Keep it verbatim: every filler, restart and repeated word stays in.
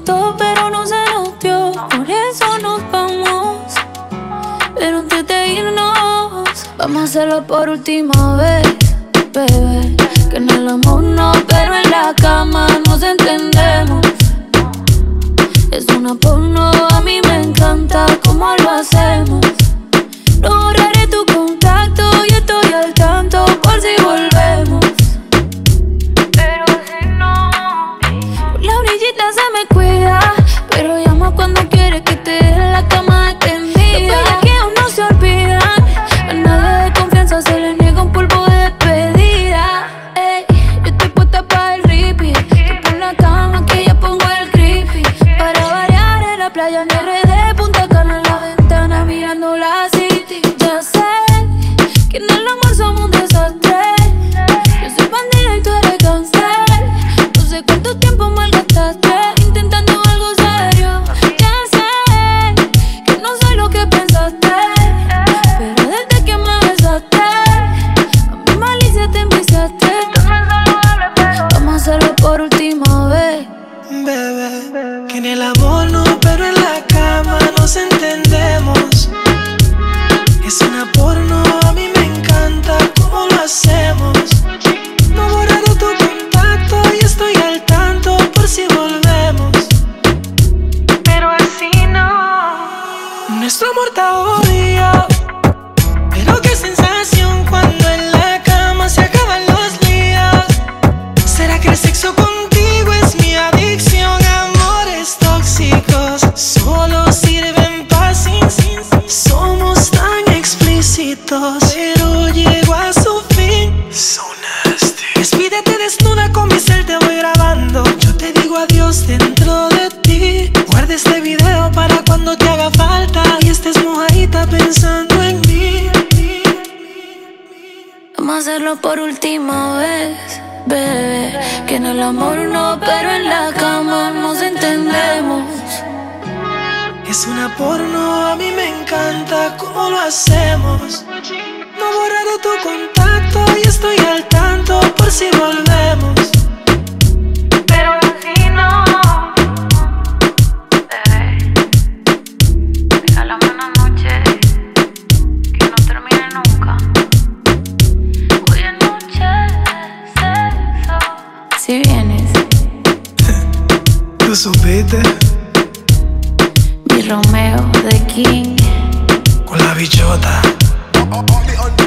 gustó, pero no se nos dio. Por eso nos vamos. Pero antes de irnos, vamos a hacerlo por última vez, bebé. Que en el amor no, pero en la cama nos entendemos. Es una porno, a mí me encanta cómo lo hacemos. No borraré tu contacto y estoy al tanto por si volvemos. Pero si no, por la orillita se me cuida, pero llama cuando quiere que te dé la cama extendida. Los bellaqueos no se olvidan, a nadie de confianza se le niega un polvo de despedida. Ey, yo estoy puesta para el ripi, tú pon la cama que ya pongo el creepy. Para variar en la playa en R D, Punta Cana en la ventana mirando la city. Ya sé que en el amor somos un desastre. Yo soy bandida y tú eres cáncer. No sé cuánto tiempo malgastaste intentando algo serio. Ya sé que no soy lo que pensaste, pero desde que me besaste a mi malicia te enviciaste. Vamos a hacerlo por última vez, bebé. Que en el amor no, pero en la cama nos entendemos. Es una porno, a mí me encanta cómo lo hacemos. No he borrado tu contacto y estoy al tanto por si volvemos. Pero así no. Nuestro amor está obvio, pero qué sensación cuando en la cama se acaban los líos. ¿Será que el sexo contigo es mi adicción? Amores tóxicos solo sirven pa' sin, sin, sin. Somos tan explícitos, pero llego a su fin. So nasty. Despídete desnuda, con mi cel te voy grabando. Yo te digo adiós dentro de ti. Guarda este video para cuando te haga falta y estés mojadita pensando en mí. vamos a hacerlo por última vez, bebé. Que en el amor no, pero en la cama nos entendemos. Es una porno, a mí me encanta cómo lo hacemos. No he borrado tu contacto y estoy al tanto por si volvemos. Pero así no. Bebé, regálame una noche que no termine nunca. Hoy es noche de sexo. Si vienes, ¿tú supiste? mi Romeo de King Con la bichota.